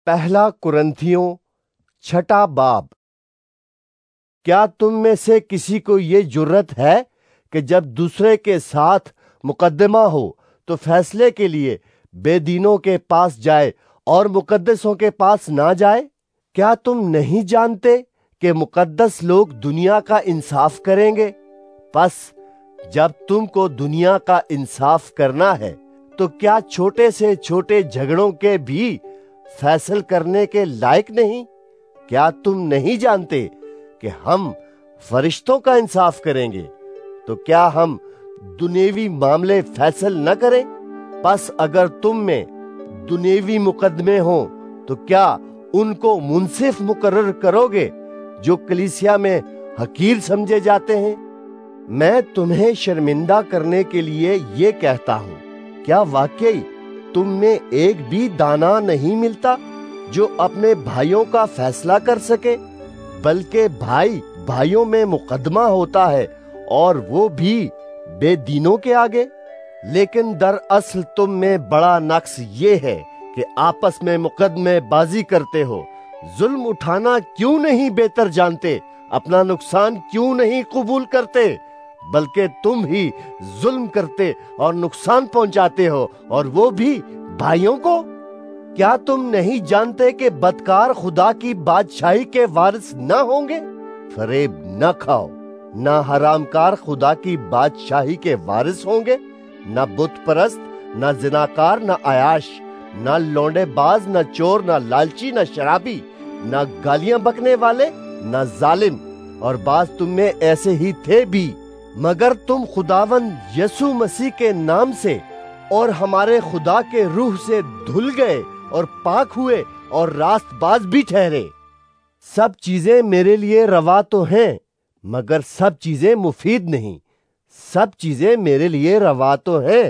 پہلا کرنتھیوں 6 باب۔ کیا تم میں سے کسی کو یہ جرأت ہے کہ جب دوسرے کے ساتھ مقدمہ ہو تو فیصلے کے لیے بے دینوں کے پاس جائے اور مقدسوں کے پاس نہ جائے؟ کیا تم نہیں جانتے کہ مقدس لوگ دنیا کا انصاف کریں گے؟ پس جب تم کو دنیا کا انصاف کرنا ہے تو کیا چھوٹے سے چھوٹے جھگڑوں کے بھی فیصل کرنے کے لائق نہیں؟ کیا تم نہیں جانتے کہ ہم فرشتوں کا انصاف کریں گے تو کیا ہم دنیوی معاملے فیصل نہ کریں؟ پس اگر تم میں دنیوی مقدمے ہوں تو کیا ان کو منصف مقرر کرو گے جو کلیسیا میں حقیر سمجھے جاتے ہیں؟ میں تمہیں شرمندہ کرنے کے لیے یہ کہتا ہوں، کیا واقعی تم میں ایک بھی دانا نہیں ملتا جو اپنے بھائیوں کا فیصلہ کر سکے؟ بلکہ بھائی بھائیوں میں مقدمہ ہوتا ہے اور وہ بھی بے دینوں کے آگے۔ لیکن دراصل تم میں بڑا نقص یہ ہے کہ آپس میں مقدمے بازی کرتے ہو۔ ظلم اٹھانا کیوں نہیں بہتر جانتے؟ اپنا نقصان کیوں نہیں قبول کرتے؟ بلکہ تم ہی ظلم کرتے اور نقصان پہنچاتے ہو، اور وہ بھی بھائیوں کو۔ کیا تم نہیں جانتے کہ بدکار خدا کی بادشاہی کے وارث نہ ہوں گے؟ فریب نہ کھاؤ، نہ حرام کار خدا کی بادشاہی کے وارث ہوں گے۔ نہ بت پرست، نہ زناکار، نہ عیاش، نہ لونڈے باز، نہ چور، نہ لالچی، نہ شرابی، نہ گالیاں بکنے والے، نہ ظالم، اور بعض تم میں ایسے ہی تھے بھی۔ مگر تم خداوند یسوع مسیح کے نام سے اور ہمارے خدا کے روح سے دھل گئے اور پاک ہوئے اور راست باز بھی ٹھہرے۔ سب چیزیں میرے لیے روا تو ہیں، مگر سب چیزیں مفید نہیں۔ سب چیزیں میرے لیے روا تو ہیں،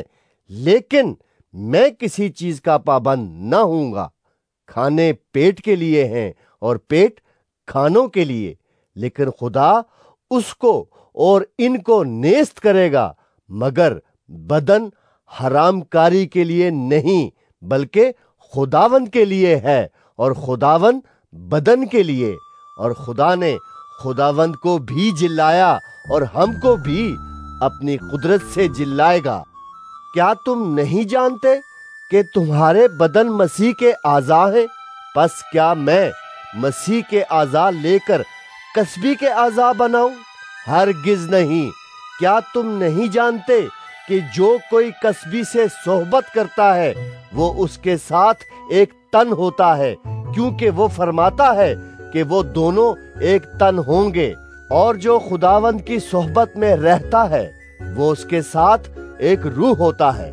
لیکن میں کسی چیز کا پابند نہ ہوں گا۔ کھانے پیٹ کے لیے ہیں اور پیٹ کھانوں کے لیے، لیکن خدا اس کو اور ان کو نیست کرے گا۔ مگر بدن حرام کاری کے لیے نہیں، بلکہ خداوند کے لیے ہے، اور خداوند بدن کے لیے۔ اور خدا نے خداوند کو بھی جلایا اور ہم کو بھی اپنی قدرت سے جلائے گا۔ کیا تم نہیں جانتے کہ تمہارے بدن مسیح کے اعضاء ہیں؟ پس کیا میں مسیح کے اعضاء لے کر کسبی کے اعضاء بناؤں؟ ہرگز نہیں۔ کیا تم نہیں جانتے کہ جو کوئی کسبی سے صحبت کرتا ہے وہ اس کے ساتھ ایک تن ہوتا ہے، کیونکہ وہ فرماتا ہے کہ وہ دونوں ایک تن ہوں گے۔ اور جو خداوند کی صحبت میں رہتا ہے وہ اس کے ساتھ ایک روح ہوتا ہے۔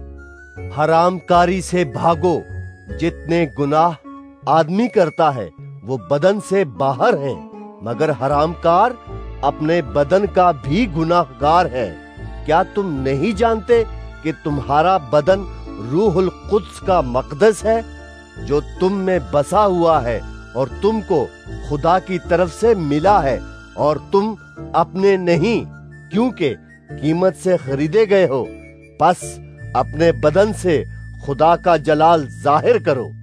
حرام کاری سے بھاگو۔ جتنے گناہ آدمی کرتا ہے وہ بدن سے باہر ہیں، مگر حرام کار اپنے بدن کا بھی گناہ گار ہے۔ کیا تم نہیں جانتے کہ تمہارا بدن روح القدس کا مقدس ہے جو تم میں بسا ہوا ہے اور تم کو خدا کی طرف سے ملا ہے، اور تم اپنے نہیں کیونکہ قیمت سے خریدے گئے ہو؟ پس اپنے بدن سے خدا کا جلال ظاہر کرو۔